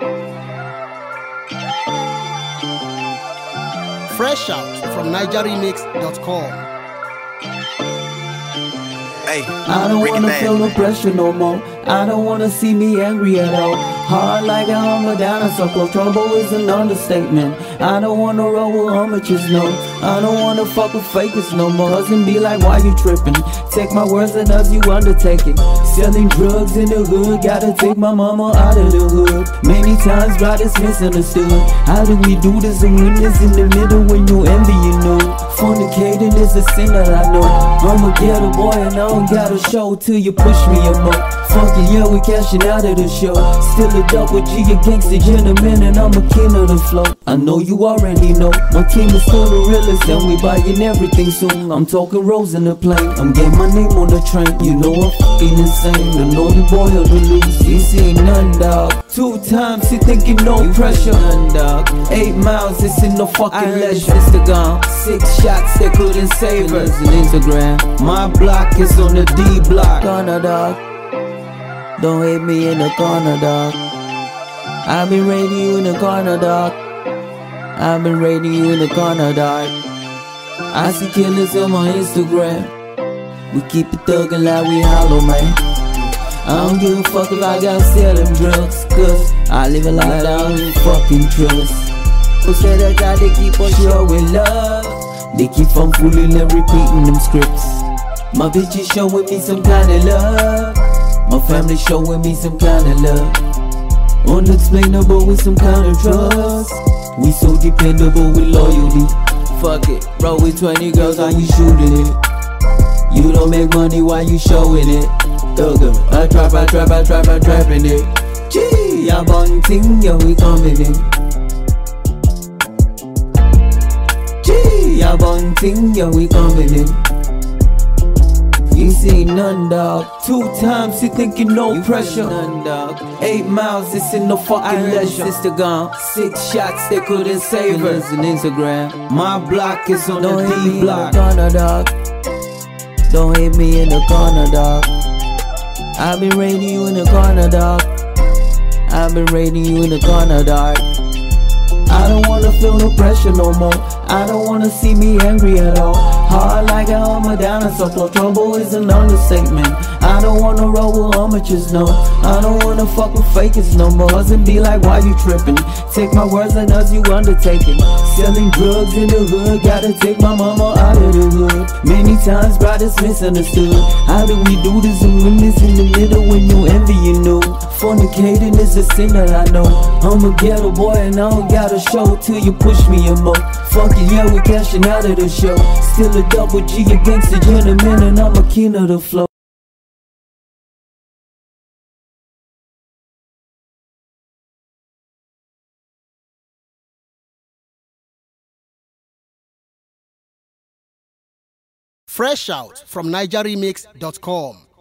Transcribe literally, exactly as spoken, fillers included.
Fresh out from niger remix dot com. Hey, I don't wanna feel no pressure no more. I don't wanna see me angry at all. Hard like a hammer down a circle. Trouble is an understatement. I don't wanna roll with amateurs, no. I don't wanna fuck with fakers no more. Husband be like, why you tripping? Take my words and as you undertake it. Selling drugs in the hood, gotta take my mama out of the hood. Many times God is misunderstood. How do we do this and when it's in the middle when you envy you know? Fornicating is a sin that I know. I'm a ghetto boy and I don't gotta show till you push me a more. Fucking yeah, we cashing out of the show. Still a double G, a gangster gentleman, and I'm a king of the flow. I know you already know, my team is still the realest, and we buying everything soon. I'm talking rows in the plane, I'm getting my name on the train. You know I'm fucking insane, the naughty boy or the loose. This ain't none, dog. Two times, he thinking no pressure, none, dog. Eight miles, it's in no fucking leisure. Sister gone, six shots, they couldn't save her. Instagram, my block is on the D block. Gonna, dog. Don't hate me in the corner, dog. I've been raiding you in the corner, dog. I've been raiding you in the corner, dog. I see killers on my Instagram. We keep it thuggin' like we hollow, man. I don't give a fuck if I got selling drugs, cause I live a life down in fucking trust. Who said I gotta keep on showing love? They keep on fooling and repeating them scripts. My bitch is showing me some kind of love. My family showing me some kind of love. Unexplainable with some kind of trust. We so dependable with loyalty. Fuck it, roll with twenty girls, how you shooting it? You don't make money while you showing it. Thugger, I trap, I trap, I trap, I trapping it. Gee, I'm bunting, yeah, we coming in. Gee, I'm bunting, yeah, we coming in. This ain't none, dog. Two times, he thinking no pressure. None, dog. Eight miles, it's in no fucking leisure. Sister gone, six shots, they couldn't save her. It's an Instagram. My block is on the D block. Don't hate me in the corner, dog. Don't hate me in the corner, dog. I've been raiding you in the corner, dog. I've been raiding you in the corner, dog. I don't wanna feel no pressure no more. I don't wanna see me angry at all. Hard like a hammer down a circle. Trouble is an understatement. I don't wanna roll with amateurs, no. I don't wanna fuck with fakers no more. Husband be like, why you tripping? Take my words and as you undertaking. Selling drugs in the hood, gotta take my mama out of the hood. Many times God is misunderstood. How do we do this and when it's in the middle when you envy you know? Fornicating is a sin that I know. I'm a ghetto boy and I don't gotta show till you push me a more. Fucking yeah, we cashing out of the show. Still a double G, a gangster gentleman, and I'm a king of the flow. Fresh out from niger remix dot com.